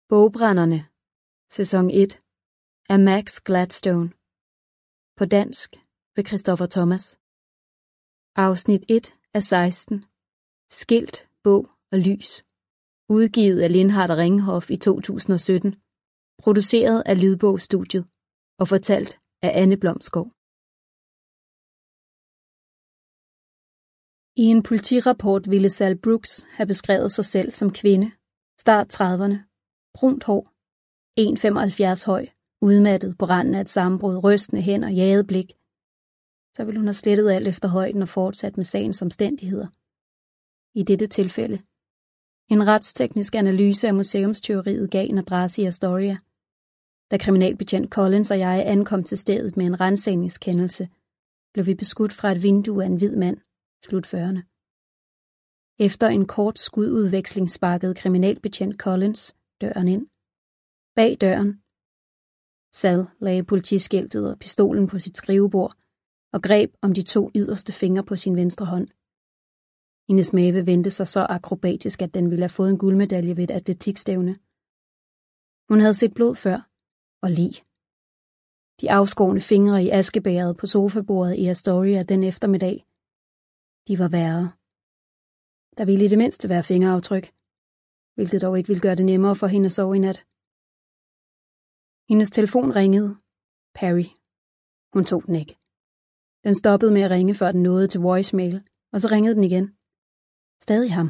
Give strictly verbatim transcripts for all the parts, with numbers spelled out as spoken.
Bogbrænderne, sæson et af Max Gladstone. På dansk ved Christoffer Thomas. Afsnit et af seksten. Skilt, bog og lys. Udgivet af Lindhardt og Ringhof i to tusind og sytten. Produceret af Lydbogstudiet og fortalt af Anne Blomskov. I en politirapport ville Sal Brooks have beskrevet sig selv som kvinde, start trediverne, brunt hår, en komma femoghalvfjerds høj, udmattet på randen af et sammenbrud, rystende hænder, jaget blik. Så ville hun have slettet alt efter højden og fortsat med sagens omstændigheder. I dette tilfælde. En retsteknisk analyse af museumsteoriet gav en adresse i Astoria. Da kriminalbetjent Collins og jeg ankom til stedet med en ransagningskendelse, blev vi beskudt fra et vindue af en hvid mand, slut fyrrerne. Efter en kort skududveksling sparkede kriminalbetjent Collins døren ind. Bag døren. Sal lagde politiskiltet og pistolen på sit skrivebord og greb om de to yderste fingre på sin venstre hånd. Hendes mave vendte sig så akrobatisk, at den ville have fået en guldmedalje ved et atletikstævne. Hun havde set blod før, og lig. De afskårne fingre i askebægeret på sofabordet i Astoria den eftermiddag. De var værre. Der ville i det mindste være fingeraftryk, hvilket dog ikke ville gøre det nemmere for hende at sove i nat. Hendes telefon ringede. Perry. Hun tog den ikke. Den stoppede med at ringe, før den nåede til voicemail, og så ringede den igen. Stadig ham.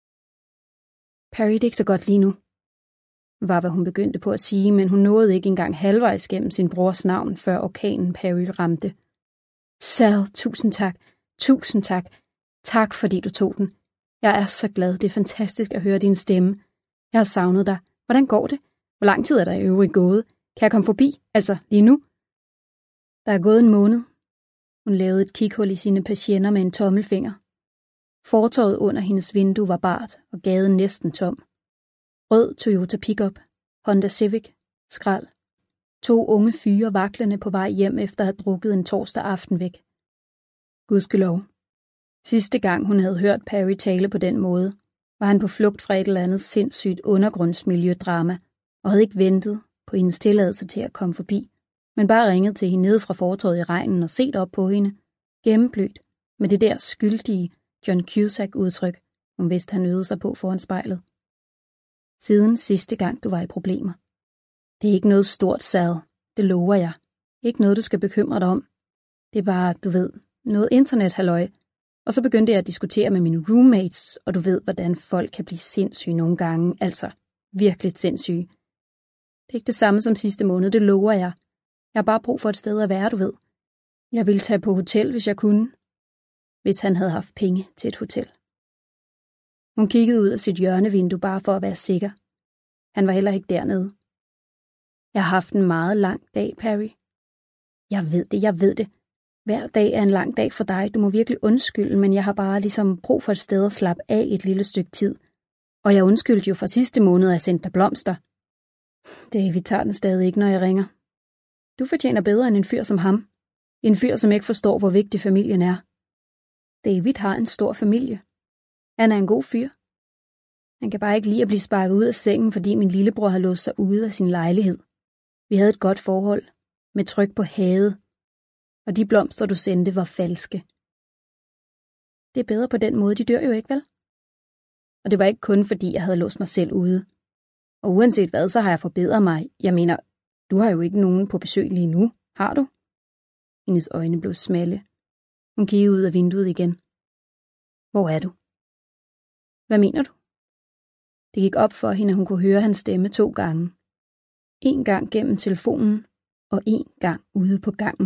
Perry, det er ikke så godt lige nu, var hvad hun begyndte på at sige, men hun nåede ikke engang halvvejs gennem sin brors navn, før orkanen Perry ramte. Sal, tusind tak, tusind tak, tak fordi du tog den. Jeg er så glad, det er fantastisk at høre din stemme. Jeg har savnet dig. Hvordan går det? Hvor lang tid er der i øvrigt gået? Kan jeg komme forbi? Altså, lige nu? Der er gået en måned. Hun lavede et kikhul i sine patienter med en tommelfinger. Fortovet under hendes vindue var bart, og gaden næsten tom. Rød Toyota Pickup, Honda Civic, skrald. To unge fyre vaklende på vej hjem efter at have drukket en torsdag aften væk. Gudskelov. Sidste gang hun havde hørt Perry tale på den måde, var han på flugt fra et eller andet sindssygt undergrundsmiljødrama, og havde ikke ventet på hendes tilladelse til at komme forbi, men bare ringet til hende nede fra fortovet i regnen og set op på hende, gennemblødt med det der skyldige John Cusack-udtryk, hun vidste han øvede sig på foran spejlet. Siden sidste gang du var i problemer. Det er ikke noget stort, Sal, det lover jeg. Ikke noget, du skal bekymre dig om. Det er bare, du ved, noget internethalløj. Og så begyndte jeg at diskutere med mine roommates, og du ved, hvordan folk kan blive sindssyge nogle gange, altså virkelig sindssyge. Det er ikke det samme som sidste måned, det lover jeg. Jeg har bare brug for et sted at være, du ved. Jeg ville tage på hotel, hvis jeg kunne. Hvis han havde haft penge til et hotel. Hun kiggede ud af sit hjørnevindue bare for at være sikker. Han var heller ikke dernede. Jeg har haft en meget lang dag, Perry. Jeg ved det, jeg ved det. Hver dag er en lang dag for dig. Du må virkelig undskylde, men jeg har bare ligesom brug for et sted at slappe af et lille stykke tid. Og jeg undskyldte jo for sidste måned, at jeg sendte dig blomster. Det, vi tager den stadig ikke, når jeg ringer. Du fortjener bedre end en fyr som ham. En fyr, som ikke forstår, hvor vigtig familien er. David har en stor familie. Han er en god fyr. Han kan bare ikke lide at blive sparket ud af sengen, fordi min lillebror har låst sig ude af sin lejlighed. Vi havde et godt forhold, med tryk på hadet, og de blomster, du sendte, var falske. Det er bedre på den måde, de dør jo ikke, vel? Og det var ikke kun, fordi jeg havde låst mig selv ude. Og uanset hvad, så har jeg forbedret mig. Jeg mener, du har jo ikke nogen på besøg lige nu, har du? Hendes øjne blev smalle. Hun kiggede ud af vinduet igen. Hvor er du? Hvad mener du? Det gik op for hende, at hun kunne høre hans stemme to gange. En gang gennem telefonen, og en gang ude på gangen.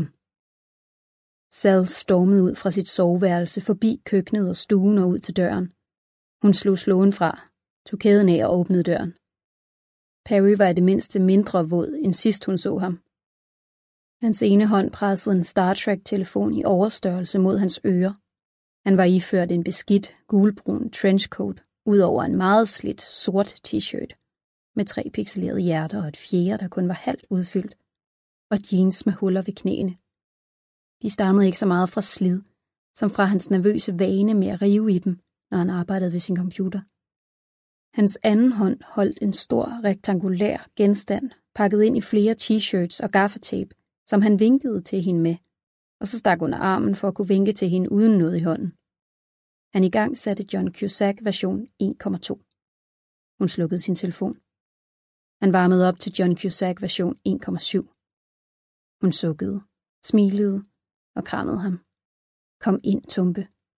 Sal stormede ud fra sit soveværelse, forbi køkkenet og stuen og ud til døren. Hun slog slåen fra, tog kæden af og åbnede døren. Perry var i det mindste mindre våd, end sidst hun så ham. Hans ene hånd pressede en Star Trek-telefon i overstørrelse mod hans ører. Han var iført en beskidt, gulbrun trenchcoat, ud over en meget slidt, sort t-shirt, med tre pixelerede hjerter og et fjerde, der kun var halvt udfyldt, og jeans med huller ved knæene. De stammede ikke så meget fra slid, som fra hans nervøse vane med at rive i dem, når han arbejdede ved sin computer. Hans anden hånd holdt en stor, rektangulær genstand, pakket ind i flere t-shirts og gaffatape, som han vinkede til hende med, og så stak under armen for at kunne vinke til hende uden noget i hånden. Han i gang satte John Cusack version en komma to. Hun slukkede sin telefon. Han varmede op til John Cusack version en komma syv. Hun sukkede, smilede og krammede ham. Kom ind, Tumpe.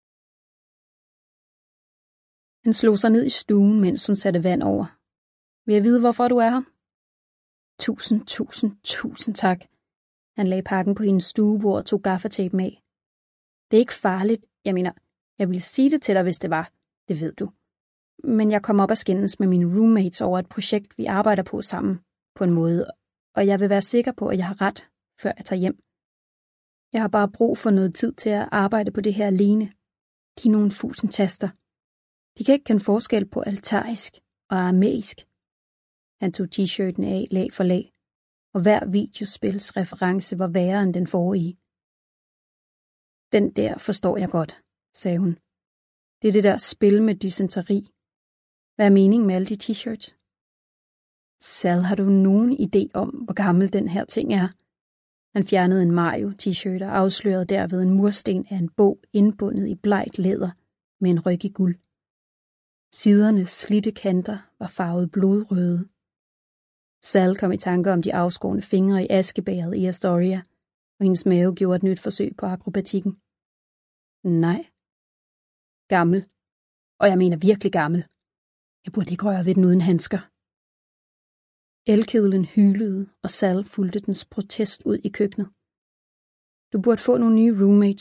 Han slog sig ned i stuen, mens hun satte vand over. Vil jeg vide, hvorfor du er her? Tusind, tusind, tusind tak. Han lagde pakken på hendes stuebord og tog gaffatapen af. Det er ikke farligt. Jeg mener, jeg ville sige det til dig, hvis det var. Det ved du. Men jeg kom op og skændes med mine roommates over et projekt, vi arbejder på sammen, på en måde, og jeg vil være sikker på, at jeg har ret, før jeg tager hjem. Jeg har bare brug for noget tid til at arbejde på det her alene. De er nogle fusentaster. De kan ikke kende forskel på altarisk og aramæisk. Han tog t-shirten af lag for lag, og hver videospils reference var værre end den forrige. Den der forstår jeg godt, sagde hun. Det er det der spil med dysenteri. Hvad er meningen med alle de t-shirts? Sal, har du nogen idé om, hvor gammel den her ting er? Han fjernede en Mario t-shirt og afslørede derved en mursten af en bog indbundet i blegt læder med en ryg i guld. Sidernes slidte kanter var farvet blodrøde. Sal kom i tanker om de afskårne fingre i askebæret i Astoria, og hendes mave gjorde et nyt forsøg på akrobatikken. Nej. Gammel. Og jeg mener virkelig gammel. Jeg burde ikke røre ved den uden handsker. Elkedlen hylede, og Sal fulgte dens protest ud i køkkenet. Du burde få nogle nye roommates,